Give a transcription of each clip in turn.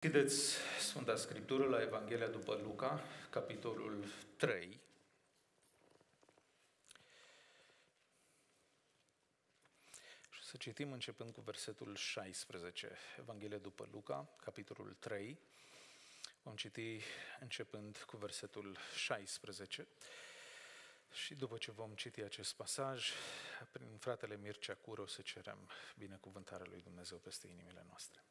Deschideți Sfânta Scriptură la Evanghelia după Luca, capitolul 3. Și să citim începând cu versetul 16. Evanghelia după Luca, capitolul 3. Vom citi începând cu versetul 16. Și după ce vom citi acest pasaj, prin fratele Mircea Cură o să cerem binecuvântarea lui Dumnezeu peste inimile noastre.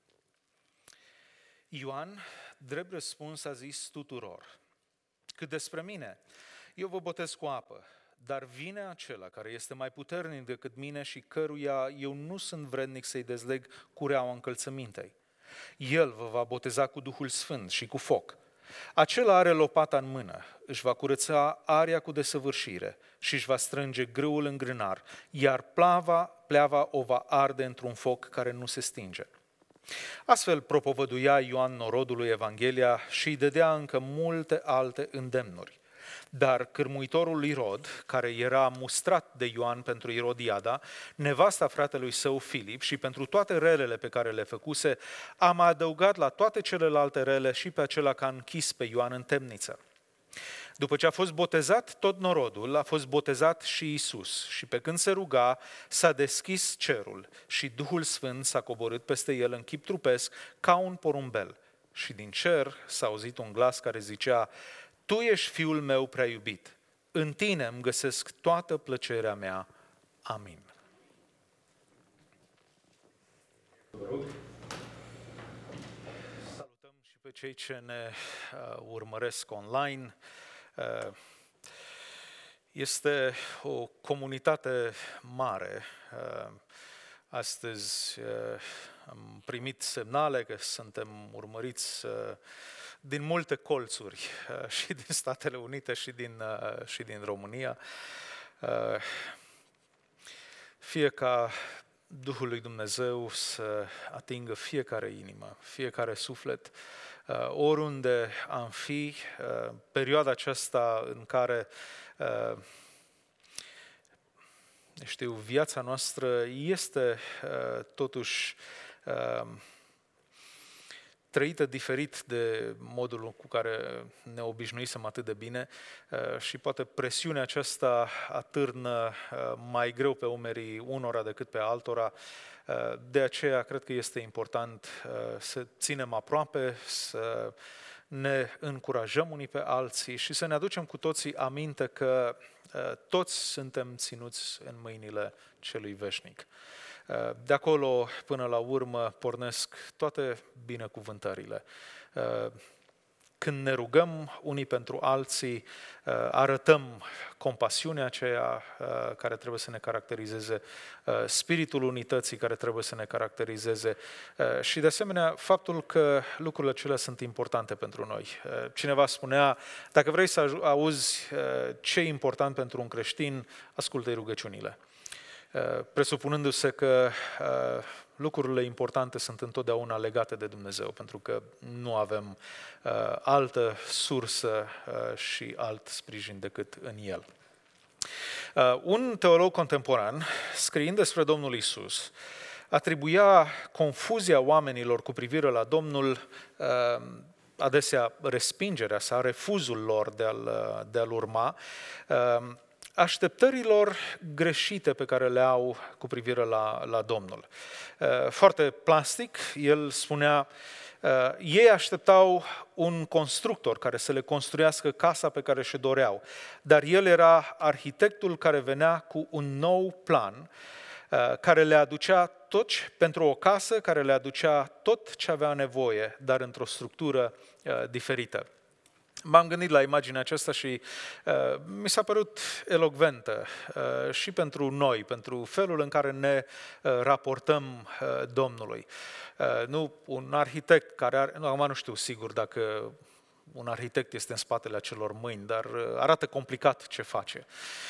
Ioan, drept răspuns, a zis tuturor: cât despre mine, eu vă botez cu apă, dar vine acela care este mai puternic decât mine și căruia eu nu sunt vrednic să-i dezleg cureaua încălțămintei. El vă va boteza cu Duhul Sfânt și cu foc. Acela are lopata în mână, își va curăța aria cu desăvârșire și își va strânge grâul în grânar, iar pleava o va arde într-un foc care nu se stinge. Astfel propovăduia Ioan norodului Evanghelia și îi dădea încă multe alte îndemnuri. Dar cârmuitorul Irod, care era mustrat de Ioan pentru Irodiada, nevasta fratelui său Filip, și pentru toate relele pe care le făcuse, a mai adăugat la toate celelalte rele și pe acela că a închis pe Ioan în temniță. După ce a fost botezat tot norodul, a fost botezat și Iisus, și pe când se ruga, s-a deschis cerul și Duhul Sfânt s-a coborât peste el în chip trupesc ca un porumbel. Și din cer s-a auzit un glas care zicea: Tu ești Fiul meu prea iubit, în tine îmi găsesc toată plăcerea mea. Amin. Salutăm și pe cei ce ne urmăresc online. Este o comunitate mare. Astăzi am primit semnale că suntem urmăriți din multe colțuri, și din Statele Unite și din România. Fie ca Duhul lui Dumnezeu să atingă fiecare inimă, fiecare suflet, oriunde am fi, perioada aceasta în care viața noastră este totuși trăită diferit de modul cu care ne obișnuisem atât de bine și poate presiunea aceasta atârnă mai greu pe umerii unora decât pe altora. De aceea cred că este important să ținem aproape, să ne încurajăm unii pe alții și să ne aducem cu toții aminte că toți suntem ținuți în mâinile celui veșnic. De acolo până la urmă pornesc toate binecuvântările. Când ne rugăm unii pentru alții, arătăm compasiunea aceea care trebuie să ne caracterizeze, spiritul unității care trebuie să ne caracterizeze și de asemenea faptul că lucrurile acelea sunt importante pentru noi. Cineva spunea: dacă vrei să auzi ce e important pentru un creștin, ascultă-i rugăciunile. Presupunându-se că lucrurile importante sunt întotdeauna legate de Dumnezeu, pentru că nu avem altă sursă și alt sprijin decât în El. Un teolog contemporan, scriind despre Domnul Iisus, atribuia confuzia oamenilor cu privire la Domnul, adesea respingerea sa, refuzul lor de a-L urma, așteptărilor greșite pe care le au cu privire la Domnul. Foarte plastic, el spunea: ei așteptau un constructor care să le construiască casa pe care și-o doreau, dar el era arhitectul care venea cu un nou plan, care le aducea tot pentru o casă, care le aducea tot ce avea nevoie, dar într-o structură diferită. M-am gândit la imaginea aceasta și mi s-a părut elocventă și pentru noi, pentru felul în care ne raportăm Domnului. Nu un arhitect care are, acum nu știu sigur dacă un arhitect este în spatele acelor mâini, dar arată complicat ce face.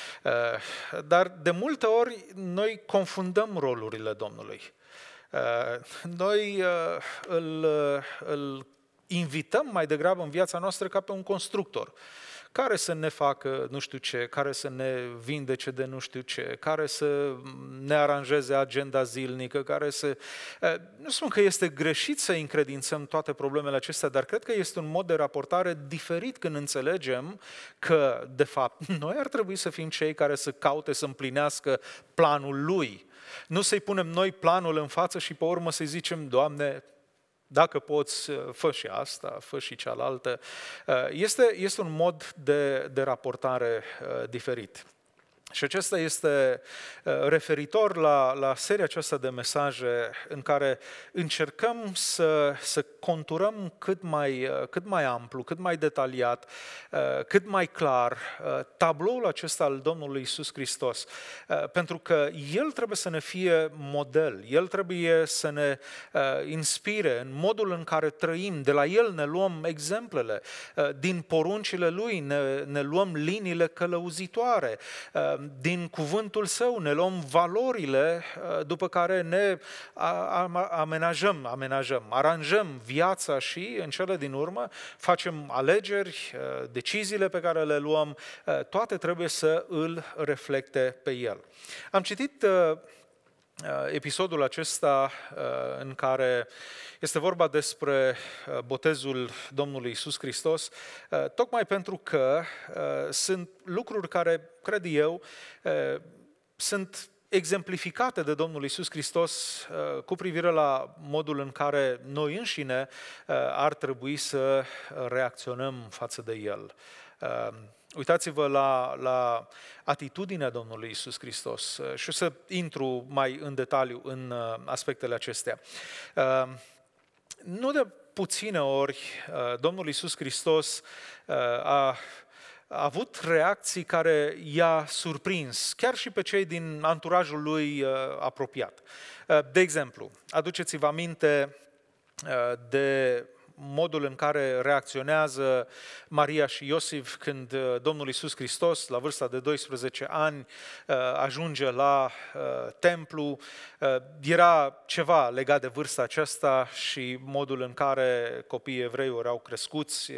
Dar de multe ori noi confundăm rolurile Domnului. Noi îl invităm mai degrabă în viața noastră ca pe un constructor, care să ne facă nu știu ce, care să ne vindece de nu știu ce, care să ne aranjeze agenda zilnică, care să... Nu spun că este greșit să încredințăm toate problemele acestea, dar cred că este un mod de raportare diferit când înțelegem că, de fapt, noi ar trebui să fim cei care să caute să împlinească planul Lui. Nu să-i punem noi planul în față și pe urmă să-i zicem, Doamne, dacă poți, fă și asta, fă și cealaltă. Este un mod de raportare diferit. Și acesta este referitor la seria aceasta de mesaje în care încercăm să conturăm cât mai amplu, cât mai detaliat, cât mai clar tabloul acesta al Domnului Iisus Hristos. Pentru că El trebuie să ne fie model, El trebuie să ne inspire în modul în care trăim, de la El ne luăm exemplele, din poruncile Lui ne luăm liniile călăuzitoare, din cuvântul Său ne luăm valorile după care ne aranjăm viața și în cele din urmă facem alegeri, deciziile pe care le luăm, toate trebuie să îl reflecte pe El. Am citit episodul acesta în care este vorba despre botezul Domnului Iisus Hristos, tocmai pentru că sunt lucruri care, cred eu, sunt exemplificate de Domnul Iisus Hristos cu privire la modul în care noi înșine ar trebui să reacționăm față de El. Uitați-vă la atitudinea Domnului Iisus Hristos și o să intru mai în detaliu în aspectele acestea. Nu de puține ori Domnul Iisus Hristos a avut reacții care i-a surprins, chiar și pe cei din anturajul lui apropiat. De exemplu, aduceți-vă aminte de modul în care reacționează Maria și Iosif când Domnul Iisus Hristos, la vârsta de 12 ani, ajunge la templu. Era ceva legat de vârsta aceasta și modul în care copiii evrei erau crescuți,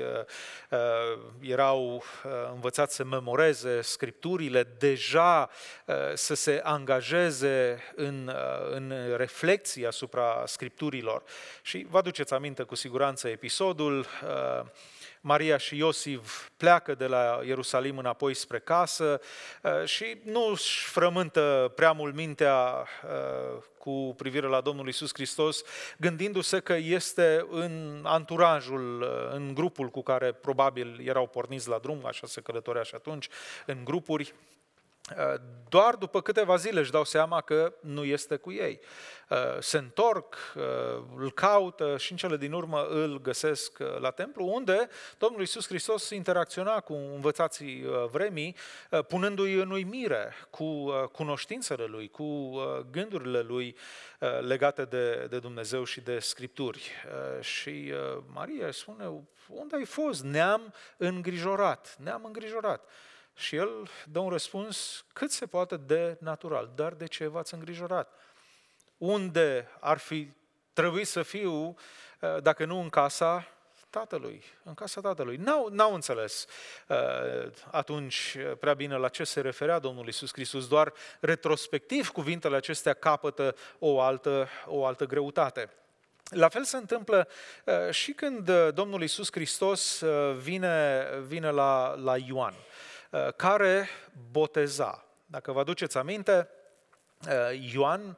erau învățați să memoreze scripturile, deja să se angajeze în reflexii asupra scripturilor. Și vă aduceți aminte cu siguranță episodul, Maria și Iosif pleacă de la Ierusalim înapoi spre casă și nu își frământă prea mult mintea cu privire la Domnul Iisus Hristos, gândindu-se că este în anturajul, în grupul cu care probabil erau porniți la drum, așa se călătorea și atunci, în grupuri. Doar după câteva zile își dau seama că nu este cu ei. Se întorc, îl caută și în cele din urmă îl găsesc la templu, unde Domnul Iisus Hristos interacționa cu învățații vremii, punându-i în uimire cu cunoștințele Lui, cu gândurile Lui legate de Dumnezeu și de Scripturi. Și Maria spune, unde ai fost? Ne-am îngrijorat. Și el dă un răspuns cât se poate de natural. Dar de ce v-ați îngrijorat? Unde ar fi trebuit să fiu dacă nu în casa Tatălui? În casa Tatălui. N-au înțeles atunci prea bine la ce se referea Domnul Iisus Hristos. Doar retrospectiv cuvintele acestea capătă o altă greutate. La fel se întâmplă și când Domnul Iisus Hristos vine la Ioan, care boteza. Dacă vă aduceți aminte, Ioan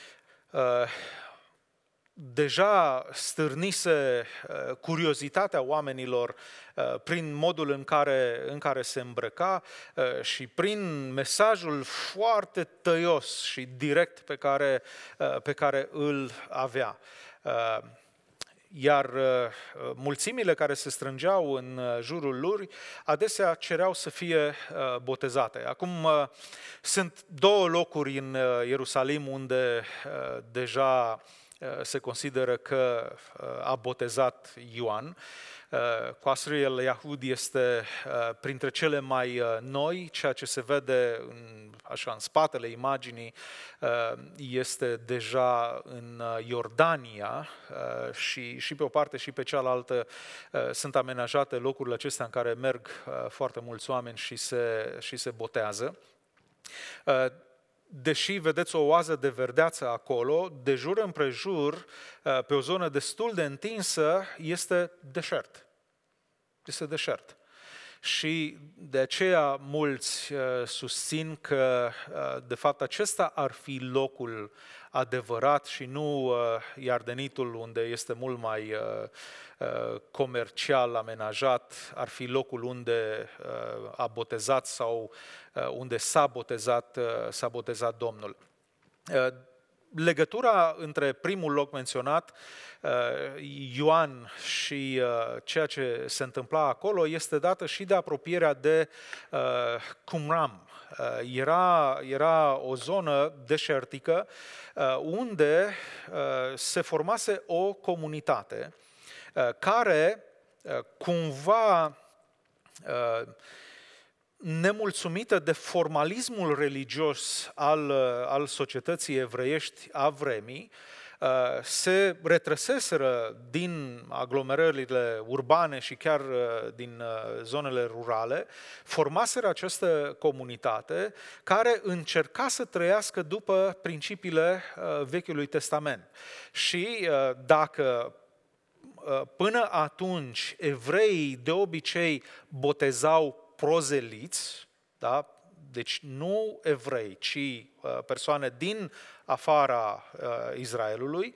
deja stârnise curiozitatea oamenilor prin modul în care se îmbrăca și prin mesajul foarte tăios și direct pe care îl avea. Iar mulțimile care se strângeau în jurul lui adesea cereau să fie botezate. Acum sunt două locuri în Ierusalim unde deja se consideră că a botezat Ioan. Qasr el-Yahud este printre cele mai noi, ceea ce se vede în spatele imaginii este deja în Iordania și pe o parte și pe cealaltă sunt amenajate locurile acestea în care merg foarte mulți oameni și se botează. Deși vedeți o oază de verdeață acolo, de jur împrejur, pe o zonă destul de întinsă, este deșert. Este deșert. Și de aceea mulți susțin că, de fapt, acesta ar fi locul adevărat și nu Iardenitul, unde este mult mai comercial amenajat, ar fi locul unde a botezat sau unde s-a botezat Domnul. Legătura între primul loc menționat, Ioan, și ceea ce se întâmpla acolo este dată și de apropierea de Qumran. Era o zonă deșertică unde se formase o comunitate care cumva, nemulțumită de formalismul religios al societății evreiești a vremii, se retrăseseră din aglomerările urbane și chiar din zonele rurale, formaseră această comunitate care încerca să trăiască după principiile Vechiului Testament. Și dacă până atunci evreii de obicei botezau prozeliți, da? Deci nu evrei, ci persoane din afara Israelului,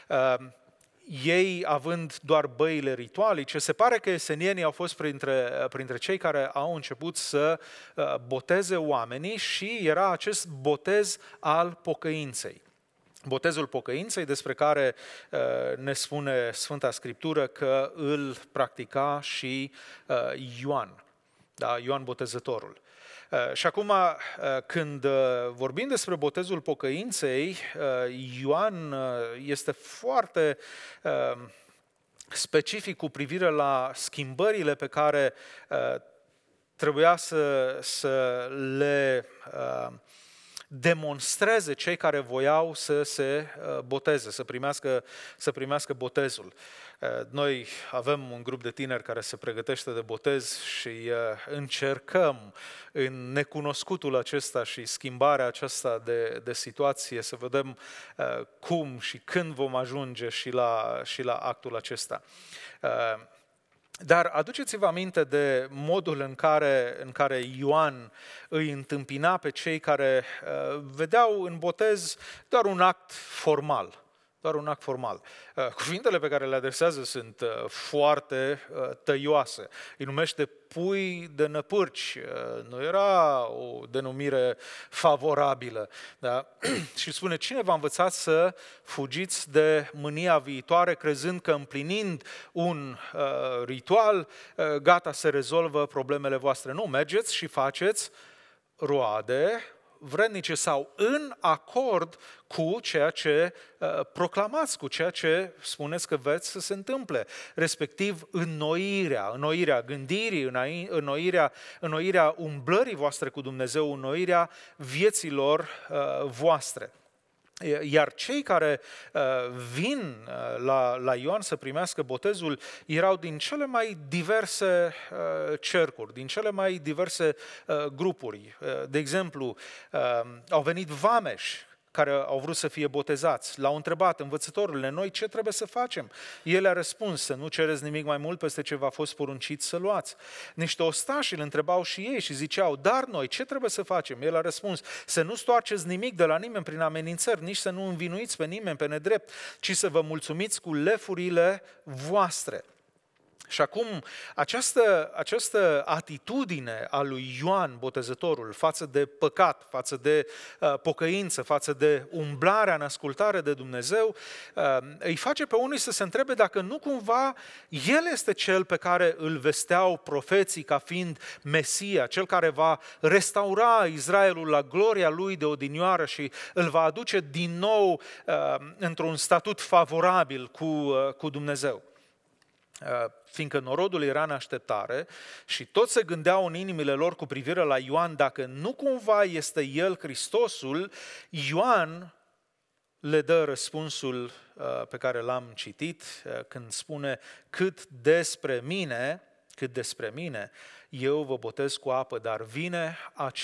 ei având doar băile ritualice, se pare că esenienii au fost printre cei care au început să boteze oamenii și era acest botez al pocăinței. Botezul pocăinței, despre care ne spune Sfânta Scriptură că îl practica și Ioan, da? Ioan Botezătorul. Și acum, când vorbim despre botezul pocăinței, Ioan este foarte specific cu privire la schimbările pe care trebuia să le demonstreze cei care voiau să se boteze, să primească botezul. Noi avem un grup de tineri care se pregătește de botez și încercăm în necunoscutul acesta și schimbarea aceasta de situație să vedem cum și când vom ajunge și la actul acesta. Dar aduceți-vă aminte de modul în care Ioan îi întâmpina pe cei care vedeau în botez doar un act formal. Doar un act formal. Cuvintele pe care le adresează sunt foarte tăioase. Îi numește pui de năpârci. Nu era o denumire favorabilă. Da? Și spune, cine v-a învățat să fugiți de mânia viitoare, crezând că împlinind un ritual, gata, se rezolvă problemele voastre. Nu, mergeți și faceți roade vrednice sau în acord cu ceea ce proclamați, cu ceea ce spuneți că veți să se întâmple, respectiv înnoirea gândirii, înnoirea umblării voastre cu Dumnezeu, înnoirea vieților voastre. Iar cei care vin la Ioan să primească botezul erau din cele mai diverse cercuri, din cele mai diverse grupuri. De exemplu, au venit vameși care au vrut să fie botezați. L-au întrebat, învățătorule, noi ce trebuie să facem? El a răspuns, să nu cereți nimic mai mult peste ce v-a fost poruncit să luați. Niște ostași îl întrebau și ei și ziceau, dar noi ce trebuie să facem? El a răspuns, să nu stoarceți nimic de la nimeni prin amenințări, nici să nu învinuiți pe nimeni pe nedrept, ci să vă mulțumiți cu lefurile voastre. Și acum, această atitudine a lui Ioan Botezătorul față de păcat, față de pocăință, față de umblarea în ascultare de Dumnezeu, îi face pe unii să se întrebe dacă nu cumva el este cel pe care îl vesteau profeții ca fiind Mesia, cel care va restaura Israelul la gloria lui de odinioară și îl va aduce din nou într-un statut favorabil cu Dumnezeu. Fiindcă norodul era în așteptare și toți se gândeau în inimile lor cu privire la Ioan dacă nu cumva este el Hristosul, Ioan le dă răspunsul pe care l-am citit când spune cât despre mine, eu vă botez cu apă, dar vine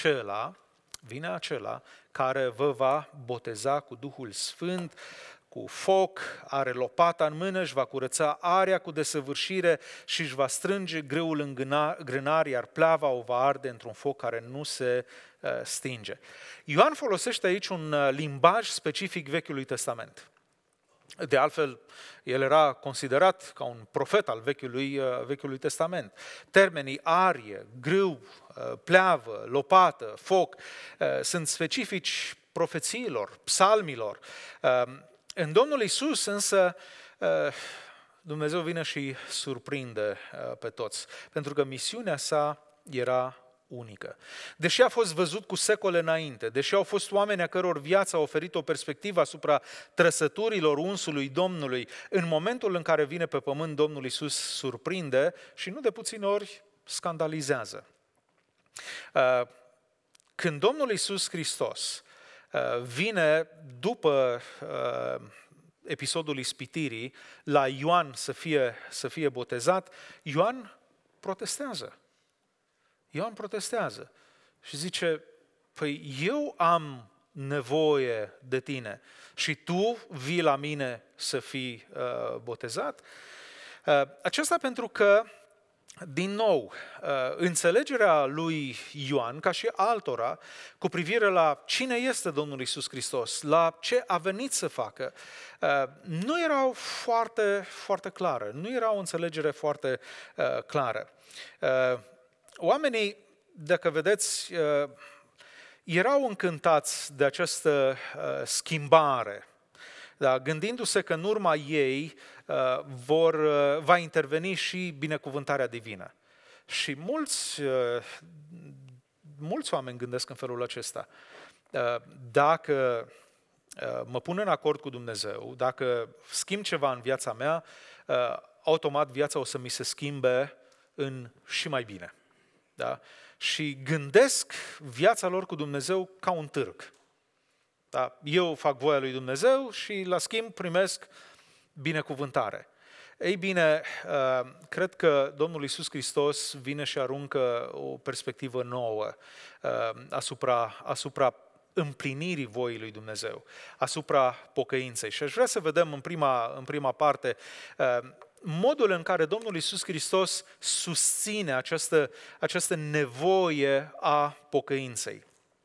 acela care vă va boteza cu Duhul Sfânt, cu foc, are lopata în mână, își va curăța area cu desăvârșire și își va strânge grâul în grânar, iar pleava o va arde într-un foc care nu se stinge. Ioan folosește aici un limbaj specific Vechiului Testament. De altfel, el era considerat ca un profet al Vechiului Testament. Termenii arie, grâu, pleavă, lopată, foc sunt specifici profețiilor, psalmilor. În Domnul Iisus însă Dumnezeu vine și surprinde pe toți, pentru că misiunea sa era unică. Deși a fost văzut cu secole înainte, deși au fost oameni a căror viață a oferit o perspectivă asupra trăsăturilor unsului Domnului, în momentul în care vine pe pământ, Domnul Iisus surprinde și nu de puține ori scandalizează. Când Domnul Iisus Hristos vine după episodul ispitirii la Ioan să fie botezat, Ioan protestează și zice, păi eu am nevoie de tine și tu vii la mine să fii botezat? Aceasta pentru că, din nou, înțelegerea lui Ioan, ca și altora, cu privire la cine este Domnul Iisus Hristos, la ce a venit să facă, nu erau foarte, foarte clară, nu era o înțelegere foarte clară. Oamenii, dacă vedeți, erau încântați de această schimbare, da, gândindu-se că în urma ei va interveni și binecuvântarea divină. Și mulți oameni gândesc în felul acesta. Dacă mă pun în acord cu Dumnezeu, dacă schimb ceva în viața mea, automat viața o să mi se schimbe în și mai bine. Da? Și gândesc viața lor cu Dumnezeu ca un târg. Da? Eu fac voia lui Dumnezeu și la schimb primesc binecuvântare. Ei bine, cred că Domnul Iisus Hristos vine și aruncă o perspectivă nouă asupra împlinirii voii lui Dumnezeu, asupra pocăinței. Și aș vrea să vedem în prima parte modul în care Domnul Iisus Hristos susține această nevoie a pocăinței.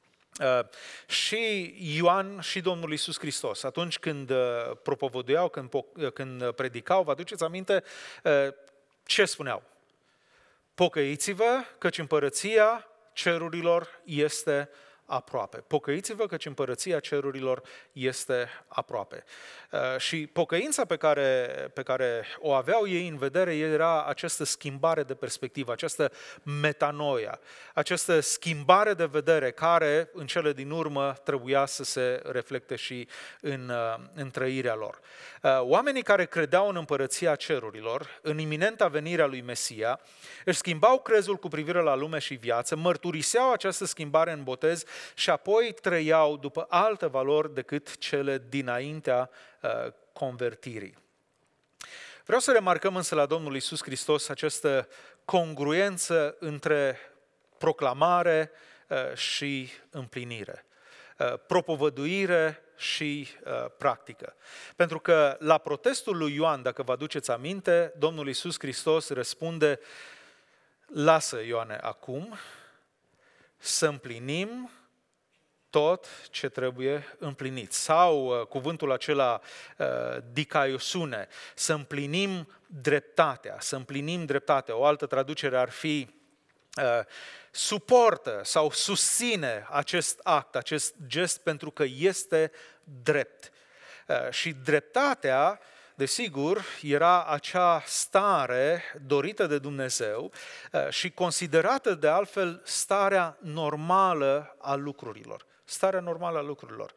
Și Ioan și Domnul Iisus Hristos, atunci când propovăduiau, când predicau, vă aduceți aminte ce spuneau? Pocăiți-vă, căci împărăția cerurilor este aproape. Pocăiți-vă, căci împărăția cerurilor este aproape. Și pocăința pe care o aveau ei în vedere era această schimbare de perspectivă, această metanoia, această schimbare de vedere care în cele din urmă trebuia să se reflecte și în trăirea lor. Oamenii care credeau în împărăția cerurilor, în iminenta venire a lui Mesia, își schimbau crezul cu privire la lume și viață, mărturiseau această schimbare în botez și apoi trăiau după alte valori decât cele dinaintea convertirii. Vreau să remarcăm însă la Domnul Iisus Hristos această congruență între proclamare și împlinire, propovăduire și practică. Pentru că la protestul lui Ioan, dacă vă aduceți aminte, Domnul Iisus Hristos răspunde: lasă, Ioane, acum să împlinim tot ce trebuie împlinit. Sau cuvântul acela dikaiosune, să împlinim dreptatea, să împlinim dreptatea. O altă traducere ar fi suportă sau susține acest act, acest gest pentru că este drept. Și dreptatea, desigur, era acea stare dorită de Dumnezeu și considerată de altfel starea normală a lucrurilor. Starea normală a lucrurilor.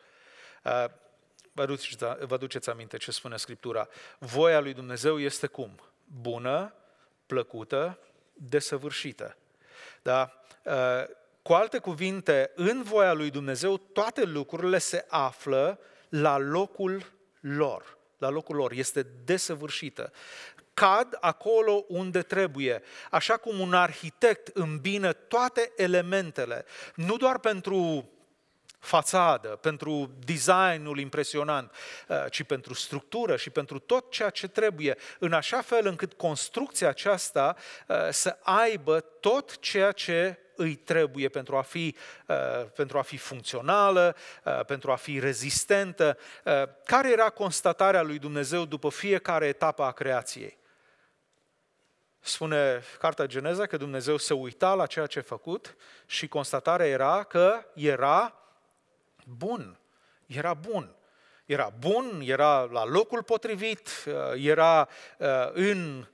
Vă aduceți aminte ce spune Scriptura? Voia lui Dumnezeu este cum? Bună, plăcută, desăvârșită. Da? Cu alte cuvinte, în voia lui Dumnezeu toate lucrurile se află la locul lor. La locul lor. Este desăvârșită. Cad acolo unde trebuie. Așa cum un arhitect îmbină toate elementele, nu doar pentru fațadă, pentru designul impresionant, ci pentru structură și pentru tot ceea ce trebuie, în așa fel încât construcția aceasta să aibă tot ceea ce îi trebuie pentru a fi funcțională, pentru a fi rezistentă. Care era constatarea lui Dumnezeu după fiecare etapă a creației? Spune Cartea Geneza că Dumnezeu se uita la ceea ce a făcut și constatarea era că era bun. Era bun. Era bun, era la locul potrivit, era în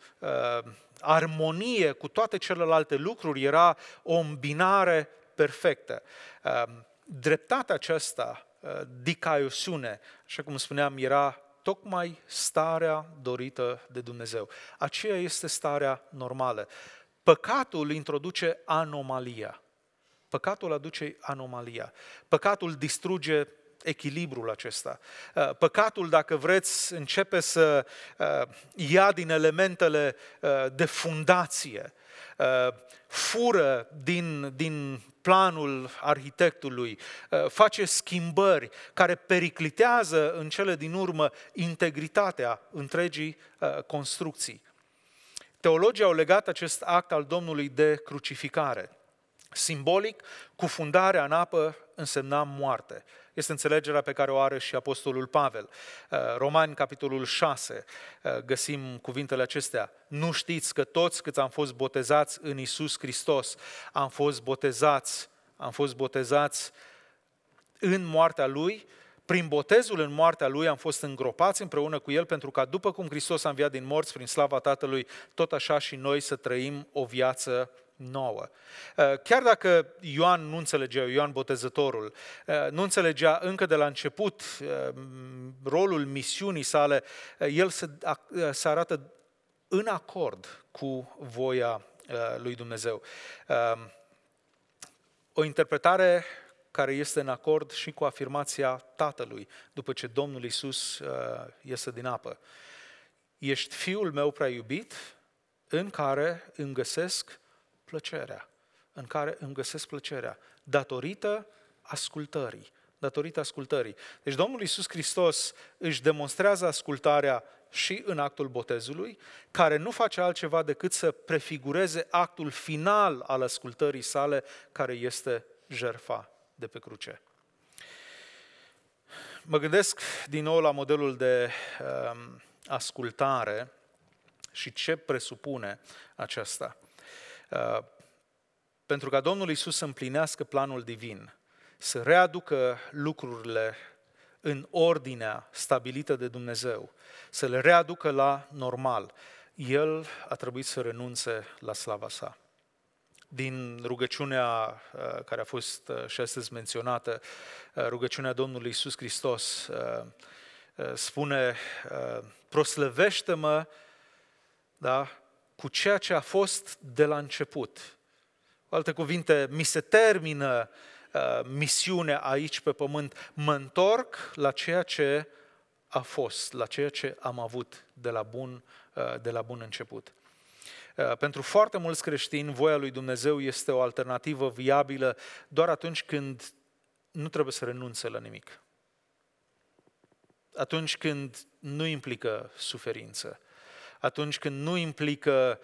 armonie cu toate celelalte lucruri, era o îmbinare perfectă. Dreptatea aceasta, dikaiosune, așa cum spuneam, era tocmai starea dorită de Dumnezeu. Aceea este starea normală. Păcatul introduce anomalia. Păcatul aduce anomalia. Păcatul distruge echilibrul acesta. Păcatul, dacă vreți, începe să ia din elementele de fundație, fură din planul arhitectului, face schimbări care periclitează în cele din urmă integritatea întregii construcții. Teologii au legat acest act al Domnului de crucificare. Simbolic, cufundarea în apă însemna moarte. Este înțelegerea pe care o are și Apostolul Pavel. Romani, capitolul 6, găsim cuvintele acestea. Nu știți că toți câți am fost botezați în Iisus Hristos, am fost botezați în moartea Lui? Prin botezul în moartea Lui am fost îngropați împreună cu El pentru ca după cum Hristos a înviat din morți prin slava Tatălui, tot așa și noi să trăim o viață nouă. Chiar dacă Ioan nu înțelegea, Ioan Botezătorul, nu înțelegea încă de la început rolul misiunii sale, el se arată în acord cu voia lui Dumnezeu. O interpretare care este în acord și cu afirmația Tatălui, după ce Domnul Iisus iese din apă. Ești Fiul meu prea iubit, în care îmi găsesc plăcerea, datorită ascultării. Deci Domnul Iisus Hristos își demonstrează ascultarea și în actul botezului, care nu face altceva decât să prefigureze actul final al ascultării sale, care este jertfa de pe cruce. Mă gândesc din nou la modelul de ascultare și ce presupune aceasta. Pentru ca Domnul Iisus să împlinească planul divin, să readucă lucrurile în ordinea stabilită de Dumnezeu, să le readucă la normal, El a trebuit să renunțe la slava sa. Din rugăciunea care a fost și astăzi menționată, rugăciunea Domnului Iisus Hristos, spune, proslăvește-mă, da, cu ceea ce a fost de la început. Cu alte cuvinte, mi se termină misiunea aici pe pământ, mă întorc la ceea ce a fost, la ceea ce am avut de la bun început. Pentru foarte mulți creștini, voia lui Dumnezeu este o alternativă viabilă doar atunci când nu trebuie să renunțe la nimic. Atunci când nu implică suferință. Atunci când nu implică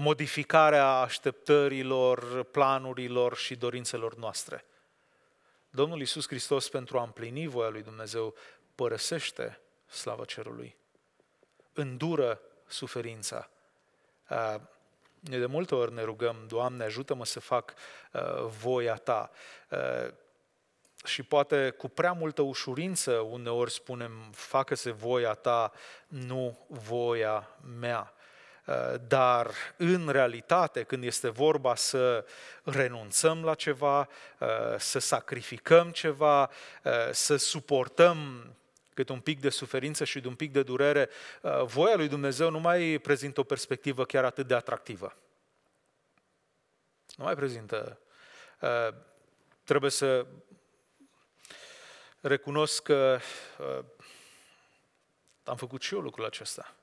modificarea așteptărilor, planurilor și dorințelor noastre. Domnul Iisus Hristos, pentru a împlini voia lui Dumnezeu, părăsește slava cerului, îndură suferința. Noi de multe ori ne rugăm, Doamne, ajută-mă să fac voia Ta. Și poate cu prea multă ușurință uneori spunem, facă-se voia Ta, nu voia mea. Dar în realitate, când este vorba să renunțăm la ceva, să sacrificăm ceva, să suportăm cât un pic de suferință și de un pic de durere, voia lui Dumnezeu nu mai prezintă o perspectivă chiar atât de atractivă. Nu mai prezintă. Trebuie să recunosc că am făcut și eu lucrul acesta.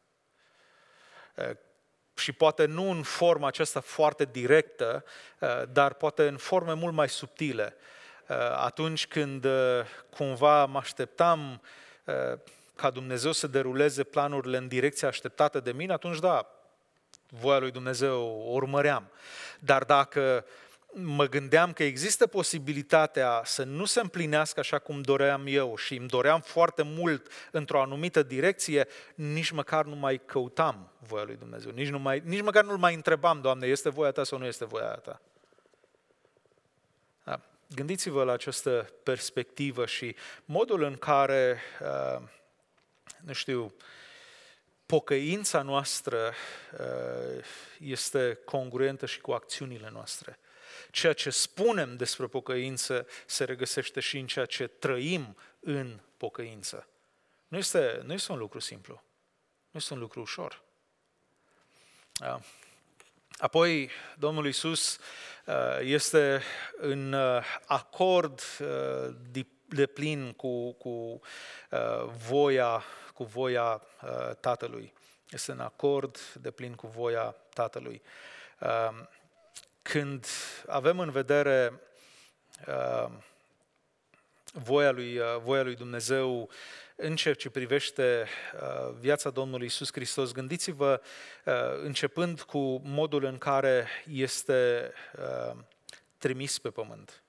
Și poate nu în forma aceasta foarte directă, dar poate în forme mult mai subtile. Atunci când cumva mă așteptam ca Dumnezeu să deruleze planurile în direcția așteptată de mine, atunci da, voia lui Dumnezeu o urmăream. Dar dacă mă gândeam că există posibilitatea să nu se împlinească așa cum doream eu și îmi doream foarte mult într-o anumită direcție, nici măcar nu mai căutam voia lui Dumnezeu, nici măcar nu-L mai întrebam, Doamne, este voia Ta sau nu este voia Ta? Da. Gândiți-vă la această perspectivă și modul în care, pocăința noastră este congruentă și cu acțiunile noastre. Ceea ce spunem despre pocăință se regăsește și în ceea ce trăim în pocăință. Nu este un lucru simplu. Nu este un lucru ușor. Apoi, Domnul Iisus este în acord deplin cu voia Tatălui. Este în acord deplin cu voia Tatălui. Când avem în vedere voia lui Dumnezeu în ceea ce privește viața Domnului Iisus Hristos, gândiți-vă începând cu modul în care este trimis pe pământ.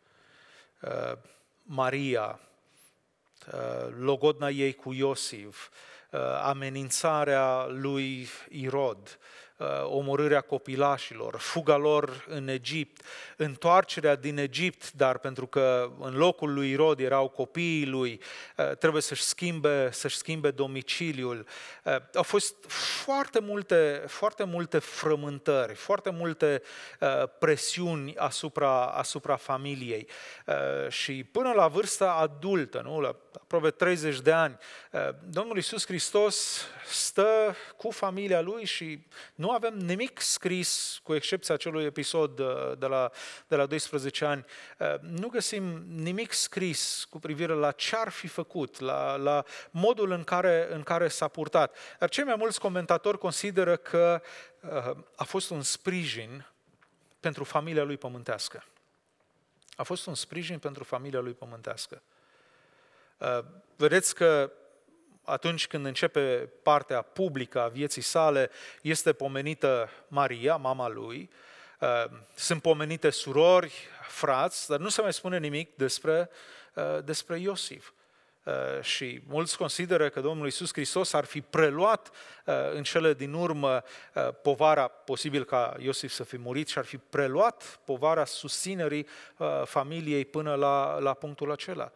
Maria, logodna ei cu Iosif, amenințarea lui Irod, omorârea copilașilor, fuga lor în Egipt, întoarcerea din Egipt, dar pentru că în locul lui Irod erau copiii lui, trebuie să-și schimbe domiciliul. Au fost foarte multe frământări, foarte multe presiuni asupra familiei. Și până la vârsta adultă, nu? La aproape 30 de ani, Domnul Iisus Hristos stă cu familia lui și nu avem nimic scris, cu excepția acelui episod de la 12 ani, nu găsim nimic scris cu privire la ce ar fi făcut, la modul în care s-a purtat. Dar cei mai mulți comentatori consideră că a fost un sprijin pentru familia lui pământească. A fost un sprijin pentru familia lui pământească. Vedeți că atunci când începe partea publică a vieții sale, este pomenită Maria, mama lui, sunt pomenite surori, frați, dar nu se mai spune nimic despre Iosif. Și mulți consideră că Domnul Iisus Hristos ar fi preluat în cele din urmă povara, posibil ca Iosif să fi murit, și ar fi preluat povara susținerii familiei până la punctul acela.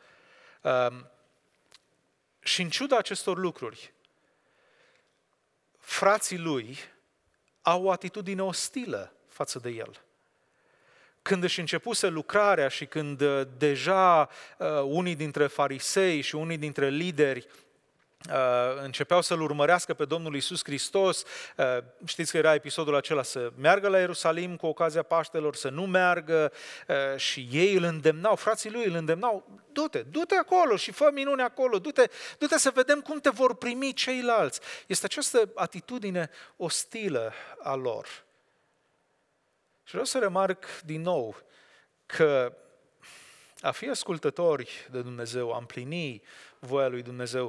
Și în ciuda acestor lucruri, frații lui au o atitudine ostilă față de el. Când își începuse lucrarea și când deja unii dintre farisei și unii dintre lideri începeau să-L urmărească pe Domnul Iisus Hristos, știți că era episodul acela să meargă la Ierusalim cu ocazia Paștelor, să nu meargă, și ei îl îndemnau, frații lui îl îndemnau, du-te acolo și fă minune acolo, du-te să vedem cum te vor primi ceilalți. Este această atitudine ostilă a lor. Și vreau să remarc din nou că a fi ascultători de Dumnezeu, a împlini voia lui Dumnezeu,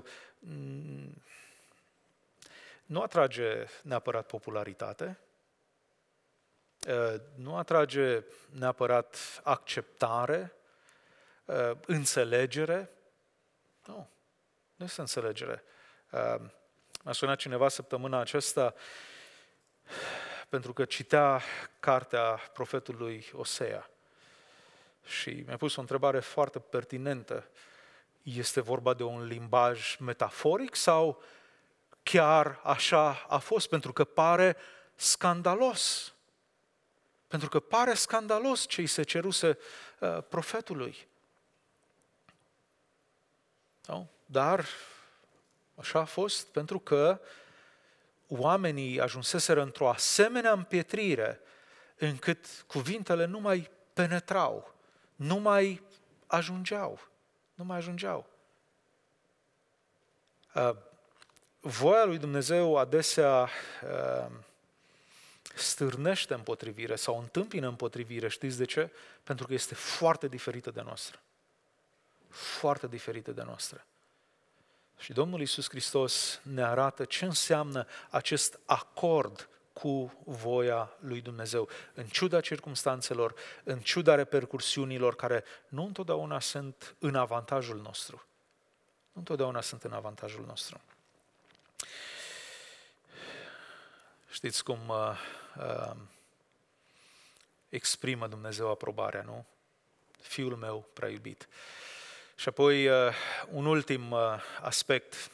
nu atrage neapărat popularitate, nu atrage neapărat acceptare, înțelegere. Nu este înțelegere. M-a sunat cineva săptămâna aceasta pentru că citea cartea profetului Osea și mi-a pus o întrebare foarte pertinentă. Este vorba de un limbaj metaforic sau chiar așa a fost? Pentru că pare scandalos. Pentru că pare scandalos ce îi se ceruse profetului. Dar așa a fost pentru că oamenii ajunseseră într-o asemenea împietrire încât cuvintele nu mai penetrau, nu mai ajungeau. Voia lui Dumnezeu adesea stârnește împotrivire sau întâmpină împotrivire. Știți de ce? Pentru că este foarte diferită de noastră. Foarte diferită de noastră. Și Domnul Iisus Hristos ne arată ce înseamnă acest acord cu voia lui Dumnezeu, în ciuda circumstanțelor, în ciuda repercursiunilor care nu întotdeauna sunt în avantajul nostru. Nu întotdeauna sunt în avantajul nostru. Știți cum exprimă Dumnezeu aprobarea, nu? Fiul meu prea iubit. Și apoi un ultim aspect.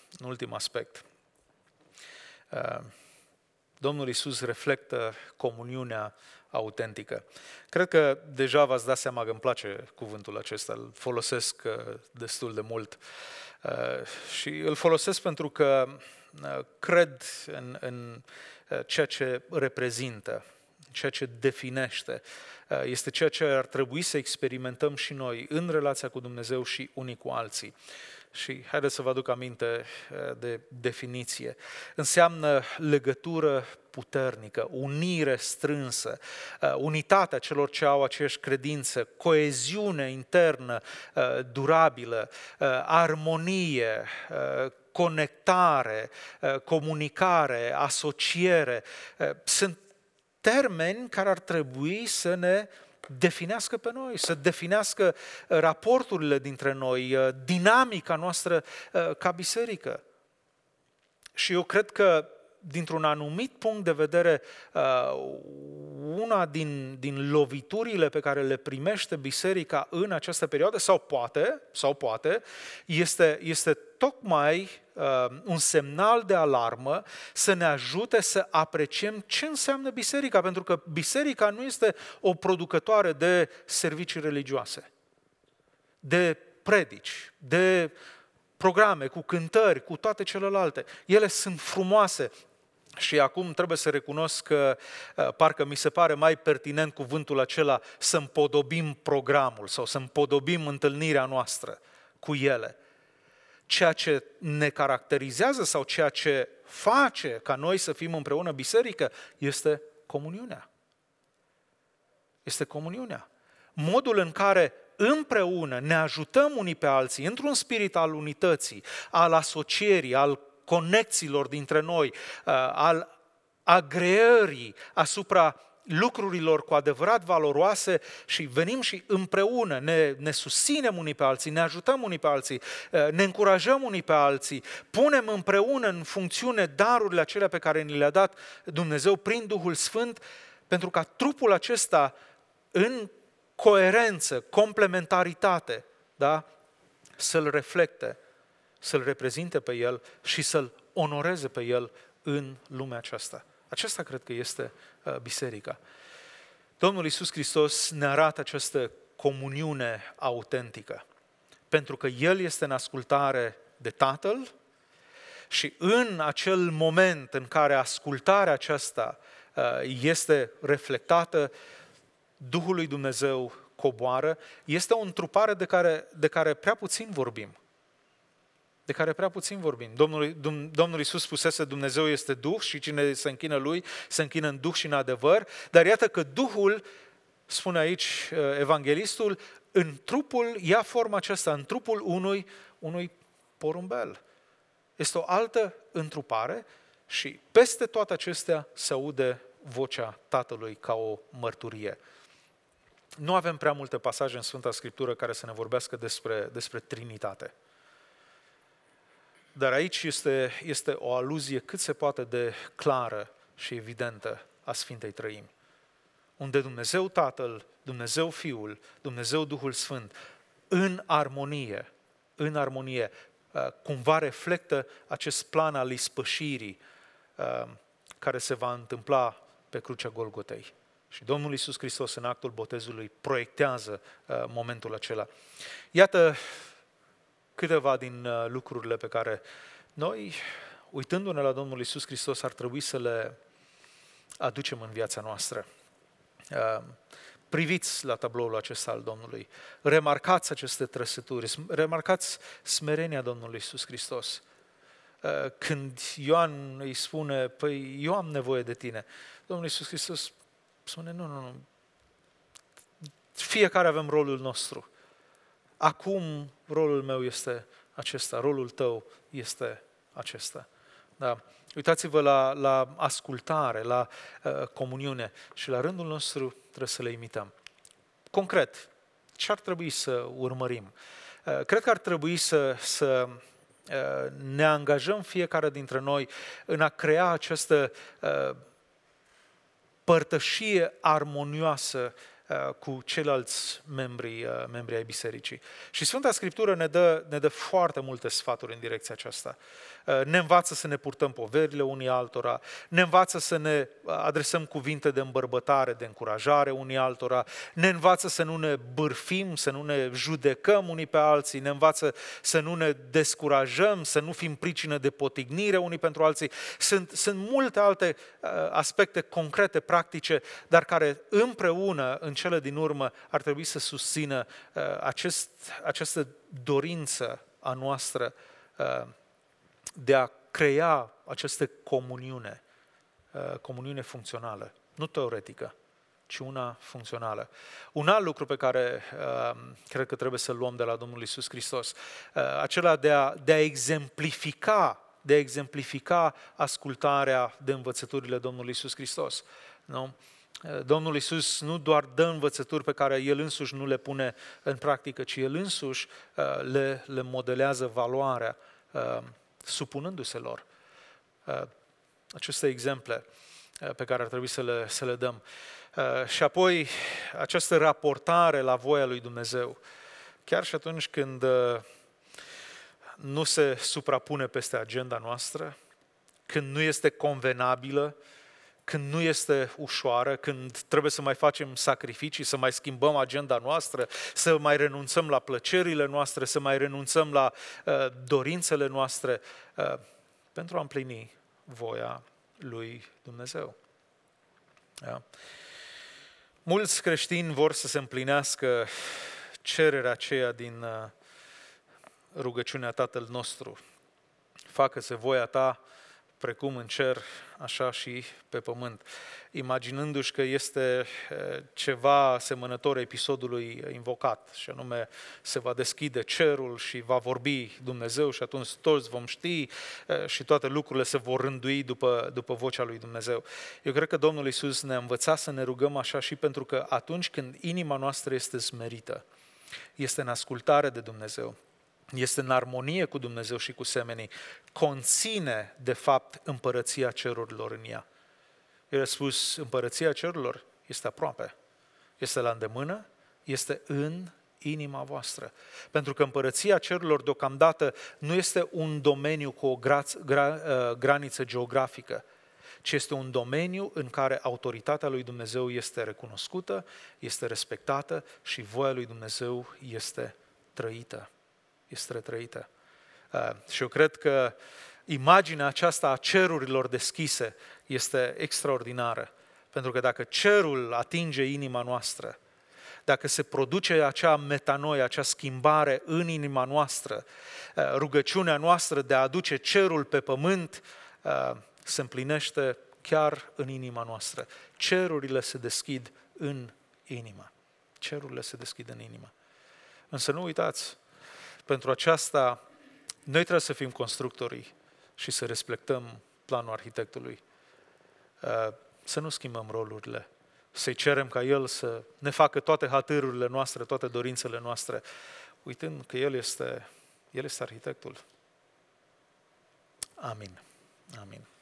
Domnul Iisus reflectă comuniunea autentică. Cred că deja v-ați dat seama că îmi place cuvântul acesta, îl folosesc destul de mult. Și îl folosesc pentru că cred în ceea ce reprezintă, ceea ce definește. Este ceea ce ar trebui să experimentăm și noi în relația cu Dumnezeu și unii cu alții. Și haideți să vă aduc aminte de definiție. Înseamnă legătură puternică, unire strânsă, unitatea celor ce au aceeași credință, coeziune internă durabilă, armonie, conectare, comunicare, asociere. Sunt termeni care ar trebui să ne definească pe noi, să definească raporturile dintre noi, dinamica noastră ca biserică. Și eu cred că, dintr-un anumit punct de vedere, una din loviturile pe care le primește biserica în această perioadă, sau poate, este tocmai un semnal de alarmă să ne ajute să apreciem ce înseamnă biserica, pentru că biserica nu este o producătoare de servicii religioase, de predici, de programe cu cântări, cu toate celelalte. Ele sunt frumoase. Și acum trebuie să recunosc că parcă mi se pare mai pertinent cuvântul acela să împodobim programul sau să împodobim întâlnirea noastră cu ele. Ceea ce ne caracterizează sau ceea ce face ca noi să fim împreună biserică este comuniunea. Este comuniunea. Modul în care împreună ne ajutăm unii pe alții într-un spirit al unității, al asocierii, al conexiilor dintre noi, al agreării asupra lucrurilor cu adevărat valoroase și venim și împreună ne susținem unii pe alții, ne ajutăm unii pe alții, ne încurajăm unii pe alții, punem împreună în funcțiune darurile acelea pe care ni le-a dat Dumnezeu prin Duhul Sfânt, pentru ca trupul acesta în coerență, complementaritate, da? Să-L reflecte, să-L reprezinte pe El și să-L onoreze pe El în lumea aceasta. Aceasta cred că este biserica. Domnul Iisus Hristos ne arată această comuniune autentică, pentru că El este în ascultare de Tatăl și în acel moment în care ascultarea aceasta este reflectată, Duhul lui Dumnezeu coboară, este o întrupare de care prea puțin vorbim. Domnul Iisus spusese, Dumnezeu este Duh și cine se închină Lui, se închină în Duh și în adevăr, dar iată că Duhul, spune aici evanghelistul, în trupul, ia forma aceasta, în trupul unui porumbel. Este o altă întrupare și peste toate acestea se aude vocea Tatălui ca o mărturie. Nu avem prea multe pasaje în Sfânta Scriptură care să ne vorbească despre Trinitate. Dar aici este o aluzie cât se poate de clară și evidentă a Sfintei Trăimi, unde Dumnezeu Tatăl, Dumnezeu Fiul, Dumnezeu Duhul Sfânt, în armonie, cumva reflectă acest plan al ispășirii care se va întâmpla pe crucea Golgotei. Și Domnul Iisus Hristos, în actul botezului, proiectează momentul acela. Iată câteva din lucrurile pe care noi, uitându-ne la Domnul Iisus Hristos, ar trebui să le aducem în viața noastră. Priviți la tabloul acesta al Domnului, remarcați aceste trăsături, remarcați smerenia Domnului Iisus Hristos. Când Ioan îi spune, păi eu am nevoie de tine, Domnul Iisus Hristos spune, nu, fiecare avem rolul nostru. Acum rolul meu este acesta, rolul tău este acesta. Da. Uitați-vă la ascultare, la comuniune și la rândul nostru trebuie să le imităm. Concret, ce ar trebui să urmărim? Cred că ar trebui să ne angajăm fiecare dintre noi în a crea această părtășie armonioasă cu ceilalți membri ai bisericii. Și Sfânta Scriptură ne dă foarte multe sfaturi în direcția aceasta. Ne învață să ne purtăm poverile unii altora, ne învață să ne adresăm cuvinte de îmbărbătare, de încurajare unii altora, ne învață să nu ne bârfim, să nu ne judecăm unii pe alții, ne învață să nu ne descurajăm, să nu fim pricină de potignire unii pentru alții. Sunt multe alte aspecte concrete, practice, dar care împreună, în cele din urmă, ar trebui să susțină această dorință a noastră de a crea această comuniune funcțională, nu teoretică, ci una funcțională. Un alt lucru pe care cred că trebuie să-l luăm de la Domnul Iisus Hristos, acela de a exemplifica ascultarea de învățăturile Domnului Iisus Hristos. Nu? Domnul Iisus nu doar dă învățături pe care El însuși nu le pune în practică, ci El însuși le modelează valoarea, supunându-se lor. Aceste exemple pe care ar trebui să le dăm. Și apoi această raportare la voia lui Dumnezeu, chiar și atunci când nu se suprapune peste agenda noastră, când nu este convenabilă, când nu este ușoară, când trebuie să mai facem sacrificii, să mai schimbăm agenda noastră, să mai renunțăm la plăcerile noastre, să mai renunțăm la dorințele noastre, pentru a împlini voia lui Dumnezeu. Da? Mulți creștini vor să se împlinească cererea aceea din rugăciunea Tatăl nostru. Facă-se voia ta precum în cer, așa și pe pământ, imaginându-și că este ceva asemănător episodului invocat, și anume se va deschide cerul și va vorbi Dumnezeu și atunci toți vom ști și toate lucrurile se vor rândui după vocea lui Dumnezeu. Eu cred că Domnul Iisus ne-a învățat să ne rugăm așa și pentru că atunci când inima noastră este smerită, este în ascultare de Dumnezeu, este în armonie cu Dumnezeu și cu semenii, conține, de fapt, împărăția cerurilor în ea. El a spus, împărăția cerurilor este aproape, este la îndemână, este în inima voastră. Pentru că împărăția cerurilor deocamdată nu este un domeniu cu o graniță geografică, ci este un domeniu în care autoritatea lui Dumnezeu este recunoscută, este respectată și voia lui Dumnezeu este trăită. Este retrăită. Și eu cred că imaginea aceasta a cerurilor deschise este extraordinară. Pentru că dacă cerul atinge inima noastră, dacă se produce acea metanoie, acea schimbare în inima noastră, rugăciunea noastră de a aduce cerul pe pământ se împlinește chiar în inima noastră. Cerurile se deschid în inimă. Cerurile se deschid în inimă. Însă nu uitați, pentru aceasta, noi trebuie să fim constructorii și să respectăm planul arhitectului. Să nu schimbăm rolurile, să-i cerem ca El să ne facă toate hatârurile noastre, toate dorințele noastre, uitând că El este arhitectul. Amin. Amin.